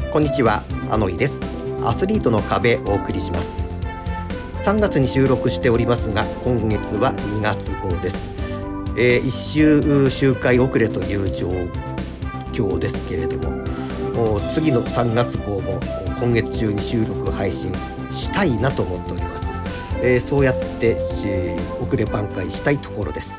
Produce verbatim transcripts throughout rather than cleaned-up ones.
こんにちは、あのいです。アスリートの壁をお送りします。さんがつに収録しておりますが、今月はにがつ号です。えー、いっ週周回遅れという状況ですけれども、もう次のさんがつ号も今月中に収録配信したいなと思っております。えー、そうやって、えー、遅れ挽回したいところです。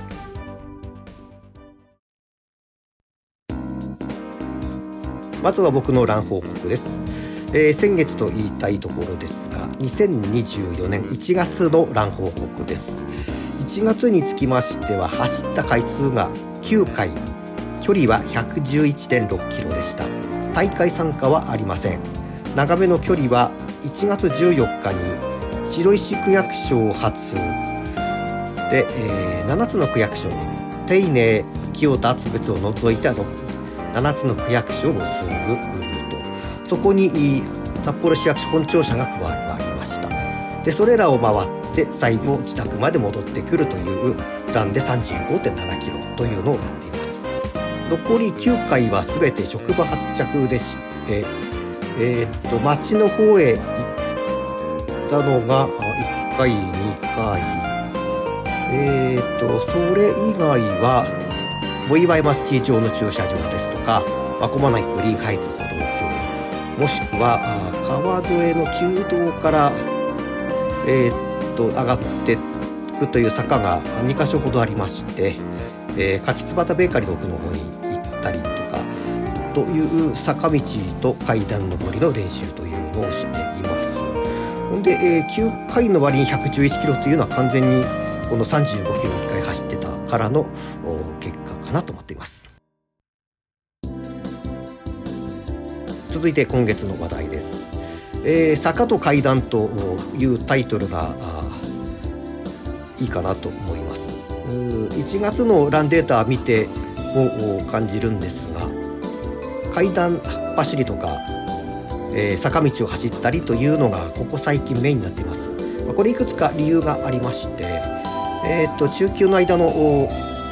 まずは僕の欄報告です。えー、先月と言いたいところですが、にせんにじゅうよねんいちがつの欄報告です。いちがつにつきましては、走った回数がきゅうかい、距離は ひゃくじゅういってんろくキロでした。大会参加はありません。長めの距離はいちがつじゅうよっかに白石区役所発で、えー、ななつの区役所、手稲、清田、津別を除いたななつの区役所を結ぶルート、そこに札幌市役所本庁舎が加わりました。でそれらを回って最後自宅まで戻ってくるというプランで さんじゅうごてんななキロというのをやっています。残りきゅうかいは全て職場発着でして、えー、っと町の方へ行ったのがいっかい、にかい、えー、っとそれ以外は藻岩山スキー場の駐車場ですとか、真駒内グリーンハイツ歩道橋、もしくは川沿いの旧道から、えー、っと上がっていくという坂がにかしょほどありまして、えー、柿椿ベーカリーの奥の方に行ったりとかという坂道と階段上りの練習というのをしています。ほんで、えー、きゅうかいの割にひゃくじゅういちキロというのは完全にこのさんじゅうごキロいっかい走ってたからの結果かなと思っています。続いて今月の話題です。えー、坂と階段というタイトルがいいかなと思います。いちがつのランデータ見ても感じるんですが、階段走りとか、えー、坂道を走ったりというのがここ最近メインになっています。これいくつか理由がありまして、えー、と中級の間の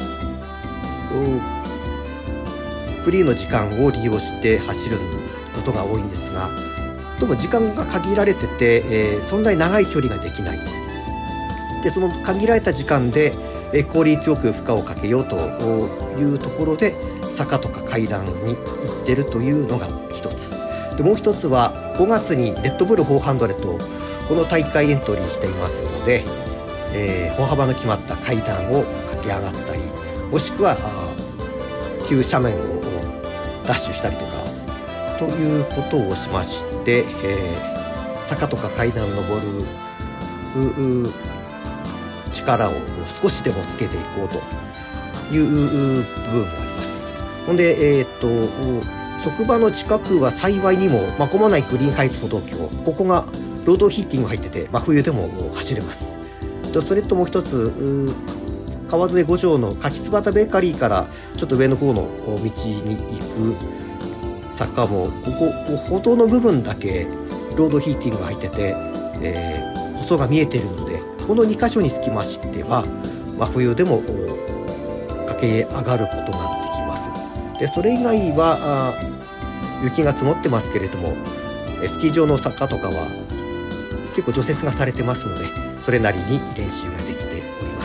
フリーの時間を利用して走ることが多いんですが、どうも時間が限られてて、えー、そんなに長い距離ができない。でその限られた時間で、えー、効率よく負荷をかけようというところで坂とか階段に行ってるというのが一つで、もう一つはごがつにレッドブルフォーハンドレット、この大会エントリーしていますので、えー、歩幅の決まった階段を駆け上がったり、もしくは急斜面をダッシュしたりとかということをしまして、えー、坂とか階段を登る力を少しでもつけていこうという部分があります。ほんで、えー、っと職場の近くは幸いにも真駒内グリーンハイツ歩道橋、ここがロードヒーティング入ってて真冬でも走れます。それともう一つ、川沿い五条の柿椿ベーカリーからちょっと上の方の道に行く坂も、ここ歩道の部分だけロードヒーティングが入ってて、えー、舗装が見えているので、このにかしょにつきましては真冬でも駆け上がることができます。でそれ以外は雪が積もってますけれども、スキー場の坂とかは結構除雪がされてますので、それなりに練習ができております。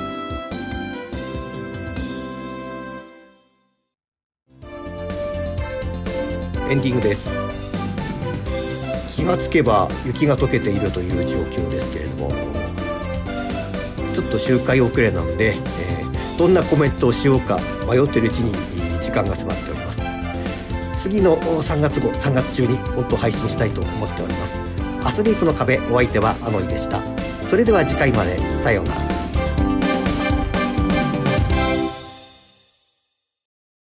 エンディングです。気がつけば雪が溶けているという状況ですけれども、ちょっと周回遅れなので、えー、どんなコメントをしようか迷っているうちに時間が迫っております。次のさんがつ号、さんがつ中に本当配信したいと思っております。アスリートの壁、お相手はあのいでした。それでは次回まで、さようなら。